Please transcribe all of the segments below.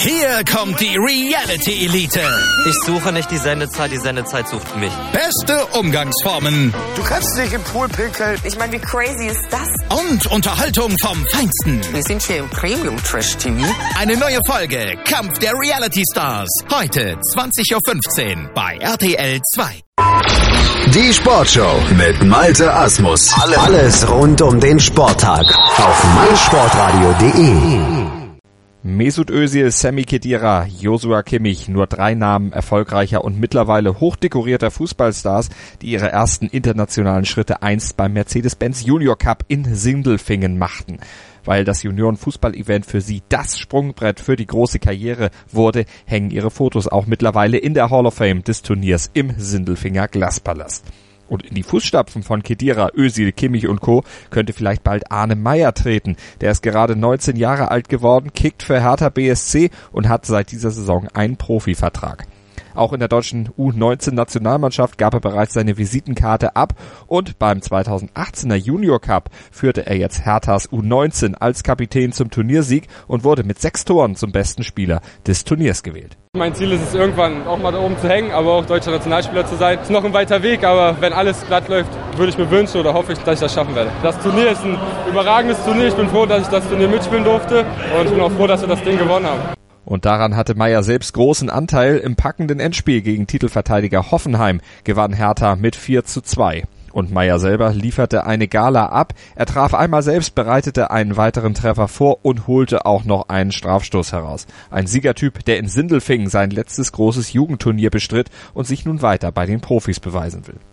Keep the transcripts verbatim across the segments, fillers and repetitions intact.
Hier kommt die Reality-Elite. Ich suche nicht die Sendezeit, die Sendezeit sucht mich. Beste Umgangsformen. Du kannst nicht im Pool pinkeln. Ich meine, wie crazy ist das? Und Unterhaltung vom Feinsten. Wir sind hier im Premium-Trash-T V. Eine neue Folge Kampf der Reality-Stars. Heute zwanzig Uhr fünfzehn bei R T L zwei. Die Sportshow mit Malte Asmus. Alles rund um den Sporttag auf meinsportradio punkt de. Mesut Özil, Sami Khedira, Joshua Kimmich, nur drei Namen erfolgreicher und mittlerweile hochdekorierter Fußballstars, die ihre ersten internationalen Schritte einst beim Mercedes-Benz Junior Cup in Sindelfingen machten. Weil das Junioren-Fußball-Event für sie das Sprungbrett für die große Karriere wurde, hängen ihre Fotos auch mittlerweile in der Hall of Fame des Turniers im Sindelfinger Glaspalast. Und in die Fußstapfen von Khedira, Özil, Kimmich und Co. könnte vielleicht bald Arne Meyer treten. Der ist gerade neunzehn Jahre alt geworden, kickt für Hertha B S C und hat seit dieser Saison einen Profivertrag. Auch in der deutschen U neunzehn Nationalmannschaft gab er bereits seine Visitenkarte ab und beim zweitausendachtzehner Junior Cup führte er jetzt Herthas U neunzehn als Kapitän zum Turniersieg und wurde mit sechs Toren zum besten Spieler des Turniers gewählt. Mein Ziel ist es, irgendwann auch mal da oben zu hängen, aber auch deutscher Nationalspieler zu sein. Es ist noch ein weiter Weg, aber wenn alles glatt läuft, würde ich mir wünschen oder hoffe ich, dass ich das schaffen werde. Das Turnier ist ein überragendes Turnier. Ich bin froh, dass ich das Turnier mitspielen durfte und ich bin auch froh, dass wir das Ding gewonnen haben. Und daran hatte Meyer selbst großen Anteil. Im packenden Endspiel gegen Titelverteidiger Hoffenheim gewann Hertha mit vier zu zwei. Und Meyer selber lieferte eine Gala ab. Er traf einmal selbst, bereitete einen weiteren Treffer vor und holte auch noch einen Strafstoß heraus. Ein Siegertyp, der in Sindelfingen sein letztes großes Jugendturnier bestritt und sich nun weiter bei den Profis beweisen will.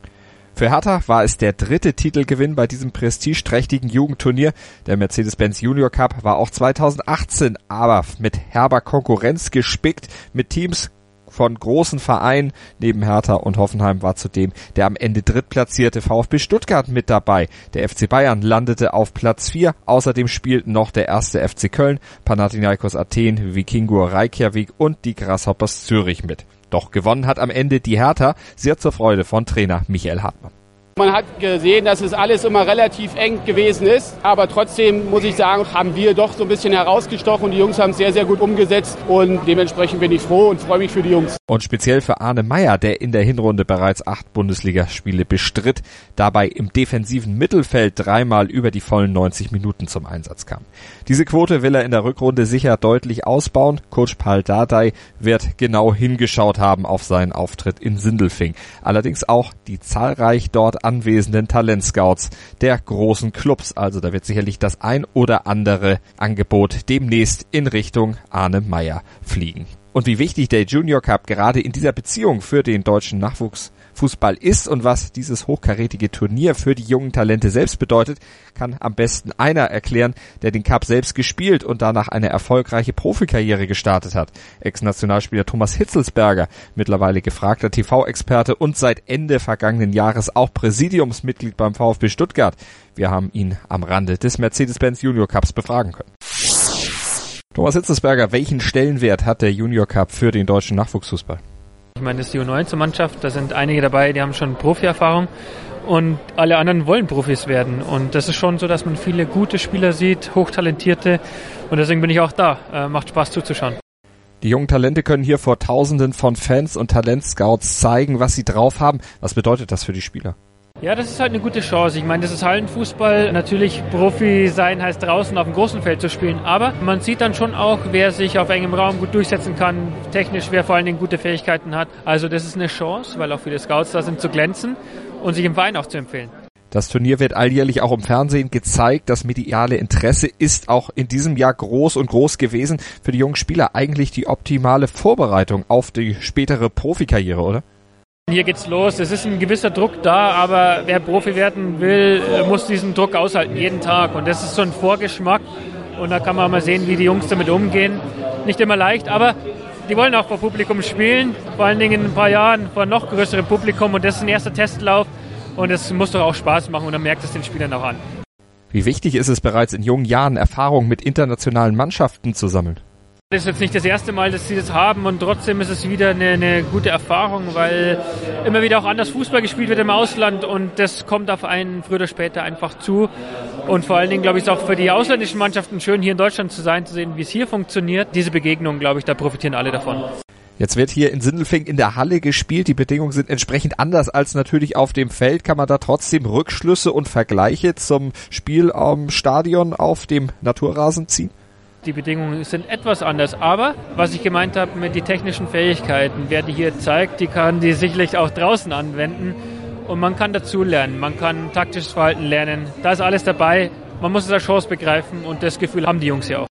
Für Hertha war es der dritte Titelgewinn bei diesem prestigeträchtigen Jugendturnier. Der Mercedes-Benz Junior Cup war auch zweitausendachtzehn aber mit herber Konkurrenz gespickt, mit Teams von großen Vereinen. Neben Hertha und Hoffenheim war zudem der am Ende drittplatzierte VfB Stuttgart mit dabei. Der F C Bayern landete auf Platz vier. Außerdem spielten noch der erste F C Köln, Panathinaikos Athen, Vikingur Reykjavik und die Grasshoppers Zürich mit. Doch gewonnen hat am Ende die Hertha, sehr zur Freude von Trainer Michael Hartmann. Man hat gesehen, dass es alles immer relativ eng gewesen ist, aber trotzdem muss ich sagen, haben wir doch so ein bisschen herausgestochen. Die Jungs haben es sehr, sehr gut umgesetzt und dementsprechend bin ich froh und freue mich für die Jungs. Und speziell für Arne Meyer, der in der Hinrunde bereits acht Bundesligaspiele bestritt, dabei im defensiven Mittelfeld dreimal über die vollen neunzig Minuten zum Einsatz kam. Diese Quote will er in der Rückrunde sicher deutlich ausbauen. Coach Paul Dardai wird genau hingeschaut haben auf seinen Auftritt in Sindelfingen. Allerdings auch die zahlreich dort anwesenden Talentscouts der großen Clubs. Also da wird sicherlich das ein oder andere Angebot demnächst in Richtung Arne Meyer fliegen. Und wie wichtig der Junior Cup gerade in dieser Beziehung für den deutschen Nachwuchsfußball ist und was dieses hochkarätige Turnier für die jungen Talente selbst bedeutet, kann am besten einer erklären, der den Cup selbst gespielt und danach eine erfolgreiche Profikarriere gestartet hat. Ex-Nationalspieler Thomas Hitzelsberger, mittlerweile gefragter T V-Experte und seit Ende vergangenen Jahres auch Präsidiumsmitglied beim VfB Stuttgart. Wir haben ihn am Rande des Mercedes-Benz Junior Cups befragen können. Thomas Hitzelsberger, welchen Stellenwert hat der Junior Cup für den deutschen Nachwuchsfußball? Ich meine, das ist die U neunzehn Mannschaft, da sind einige dabei, die haben schon Profi-Erfahrung und alle anderen wollen Profis werden. Und das ist schon so, dass man viele gute Spieler sieht, hochtalentierte und deswegen bin ich auch da. Äh, macht Spaß zuzuschauen. Die jungen Talente können hier vor Tausenden von Fans und Talentscouts zeigen, was sie drauf haben. Was bedeutet das für die Spieler? Ja, das ist halt eine gute Chance. Ich meine, das ist Hallenfußball. Natürlich, Profi sein heißt draußen auf dem großen Feld zu spielen. Aber man sieht dann schon auch, wer sich auf engem Raum gut durchsetzen kann, technisch, wer vor allen Dingen gute Fähigkeiten hat. Also das ist eine Chance, weil auch viele Scouts da sind, zu glänzen und sich im Verein auch zu empfehlen. Das Turnier wird alljährlich auch im Fernsehen gezeigt. Das mediale Interesse ist auch in diesem Jahr groß und groß gewesen. Für die jungen Spieler eigentlich die optimale Vorbereitung auf die spätere Profikarriere, oder? Hier geht's los. Es ist ein gewisser Druck da, aber wer Profi werden will, muss diesen Druck aushalten, jeden Tag. Und das ist so ein Vorgeschmack. Und da kann man mal sehen, wie die Jungs damit umgehen. Nicht immer leicht, aber die wollen auch vor Publikum spielen. Vor allen Dingen in ein paar Jahren vor noch größerem Publikum. Und das ist ein erster Testlauf. Und es muss doch auch Spaß machen. Und man merkt es den Spielern auch an. Wie wichtig ist es bereits in jungen Jahren, Erfahrung mit internationalen Mannschaften zu sammeln? Das ist jetzt nicht das erste Mal, dass sie das haben und trotzdem ist es wieder eine, eine gute Erfahrung, weil immer wieder auch anders Fußball gespielt wird im Ausland und das kommt auf einen früher oder später einfach zu Und vor allen Dingen, glaube ich, ist auch für die ausländischen Mannschaften schön, hier in Deutschland zu sein, zu sehen, wie es hier funktioniert. Diese Begegnungen, glaube ich, da profitieren alle davon. Jetzt wird hier in Sindelfingen in der Halle gespielt. Die Bedingungen sind entsprechend anders als natürlich auf dem Feld. Kann man da trotzdem Rückschlüsse und Vergleiche zum Spiel am Stadion auf dem Naturrasen ziehen? Die Bedingungen sind etwas anders, aber was ich gemeint habe mit den technischen Fähigkeiten, wer die hier zeigt, die kann die sicherlich auch draußen anwenden und man kann dazu lernen, man kann taktisches Verhalten lernen, da ist alles dabei, man muss es als Chance begreifen und das Gefühl haben die Jungs ja auch.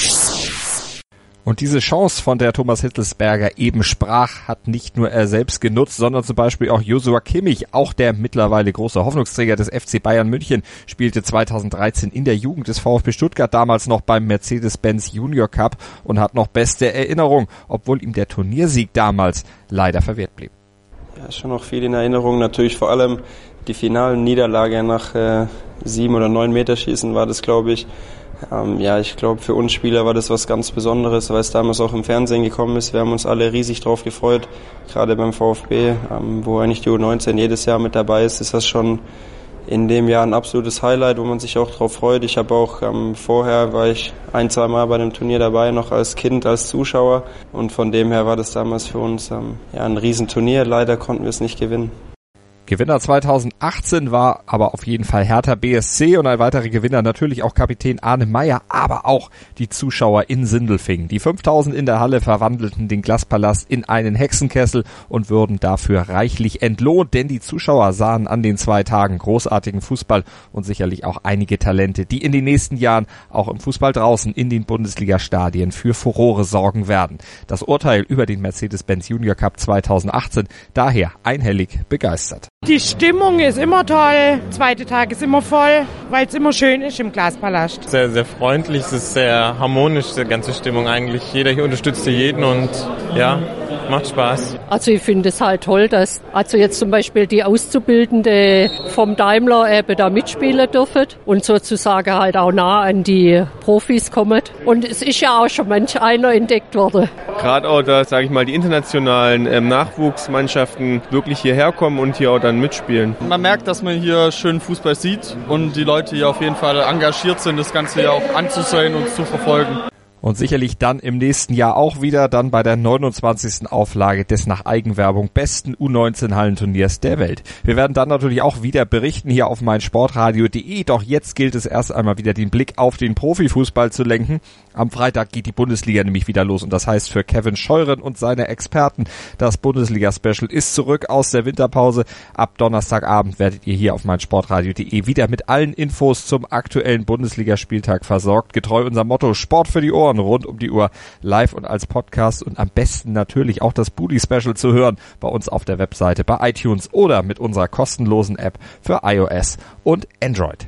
Und diese Chance, von der Thomas Hitzelsberger eben sprach, hat nicht nur er selbst genutzt, sondern zum Beispiel auch Joshua Kimmich, auch der mittlerweile große Hoffnungsträger des F C Bayern München, spielte zweitausenddreizehn in der Jugend des VfB Stuttgart, damals noch beim Mercedes-Benz Junior Cup und hat noch beste Erinnerung, obwohl ihm der Turniersieg damals leider verwehrt blieb. Ja, schon noch viel in Erinnerung, natürlich vor allem die finalen Niederlage nach äh, sieben oder neun Meterschießen war das, glaube ich. Ähm, ja, ich glaube, für uns Spieler war das was ganz Besonderes, weil es damals auch im Fernsehen gekommen ist. Wir haben uns alle riesig drauf gefreut, gerade beim VfB, ähm, wo eigentlich die U neunzehn jedes Jahr mit dabei ist. Ist das schon in dem Jahr ein absolutes Highlight, wo man sich auch drauf freut. Ich habe auch ähm, vorher, war ich ein, zwei Mal bei dem Turnier dabei, noch als Kind, als Zuschauer. Und von dem her war das damals für uns ähm, ja, ein Riesenturnier. Leider konnten wir es nicht gewinnen. Gewinner zweitausendachtzehn war aber auf jeden Fall Hertha B S C und ein weiterer Gewinner natürlich auch Kapitän Arne Meyer, aber auch die Zuschauer in Sindelfingen. Die fünftausend in der Halle verwandelten den Glaspalast in einen Hexenkessel und würden dafür reichlich entlohnt, denn die Zuschauer sahen an den zwei Tagen großartigen Fußball und sicherlich auch einige Talente, die in den nächsten Jahren auch im Fußball draußen in den Bundesliga-Stadien für Furore sorgen werden. Das Urteil über den Mercedes-Benz Junior Cup zweitausendachtzehn daher einhellig begeistert. Die Stimmung ist immer toll, der zweite Tag ist immer voll, weil es immer schön ist im Glaspalast. Sehr, sehr freundlich, es ist sehr harmonisch, die ganze Stimmung eigentlich. Jeder hier unterstützt jeden und ja, macht Spaß. Also ich finde es halt toll, dass also jetzt zum Beispiel die Auszubildende vom Daimler eben da mitspielen dürfen und sozusagen halt auch nah an die Profis kommen. Und es ist ja auch schon manch einer entdeckt worden. Gerade auch, da sage ich mal, die internationalen ähm, Nachwuchsmannschaften wirklich hierher kommen und hier auch dann mitspielen. Man merkt, dass man hier schön Fußball sieht und die Leute hier auf jeden Fall engagiert sind, das Ganze hier auch anzusehen und zu verfolgen. Und sicherlich dann im nächsten Jahr auch wieder, dann bei der neunundzwanzigsten Auflage des nach Eigenwerbung besten U neunzehn Hallenturniers der Welt. Wir werden dann natürlich auch wieder berichten hier auf meinsportradio punkt de, doch jetzt gilt es erst einmal wieder den Blick auf den Profifußball zu lenken. Am Freitag geht die Bundesliga nämlich wieder los und das heißt für Kevin Scheuren und seine Experten, das Bundesliga-Special ist zurück aus der Winterpause. Ab Donnerstagabend werdet ihr hier auf meinsportradio punkt de wieder mit allen Infos zum aktuellen Bundesligaspieltag versorgt. Getreu unserem Motto Sport für die Ohren, rund um die Uhr, live und als Podcast und am besten natürlich auch das Booty-Special zu hören bei uns auf der Webseite, bei iTunes oder mit unserer kostenlosen App für iOS und Android.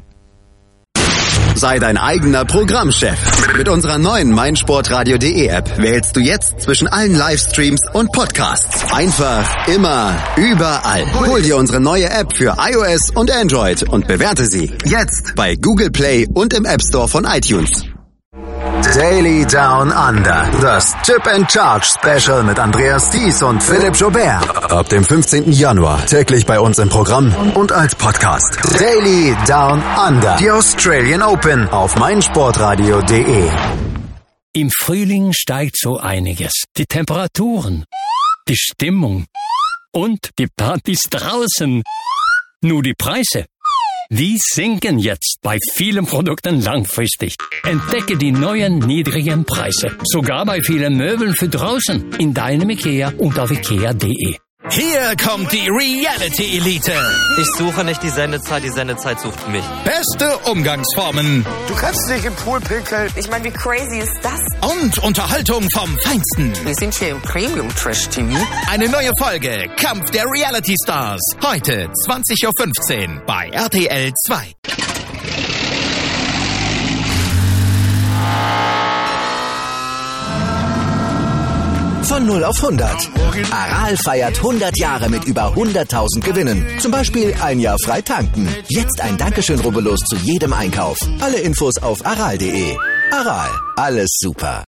Sei dein eigener Programmchef. Mit unserer neuen meinsportradio punkt de App wählst du jetzt zwischen allen Livestreams und Podcasts. Einfach, immer, überall. Hol dir unsere neue App für iOS und Android und bewerte sie jetzt bei Google Play und im App Store von iTunes. Daily Down Under. Das Chip and Charge Special mit Andreas Thies und Philipp Joubert. Ab dem fünfzehnten Januar täglich bei uns im Programm und als Podcast. Daily Down Under. Die Australian Open auf meinsportradio punkt de. Im Frühling steigt so einiges. Die Temperaturen, die Stimmung und die Partys draußen. Nur die Preise, die sinken jetzt bei vielen Produkten langfristig. Entdecke die neuen niedrigen Preise. Sogar bei vielen Möbeln für draußen. In deinem Ikea und auf ikea punkt de. Hier kommt die Reality Elite. Ich suche nicht die Sendezeit, die Sendezeit sucht mich. Beste Umgangsformen. Du kannst dich im Pool pinkeln. Ich meine, wie crazy ist das? Und Unterhaltung vom Feinsten. Wir sind hier im Premium Trash T V. Eine neue Folge Kampf der Reality Stars. Heute zwanzig Uhr fünfzehn bei R T L zwei. Von null auf hundert. Aral feiert hundert Jahre mit über hunderttausend Gewinnen. Zum Beispiel ein Jahr frei tanken. Jetzt ein Dankeschön, rubbellos zu jedem Einkauf. Alle Infos auf aral punkt de. Aral, alles super.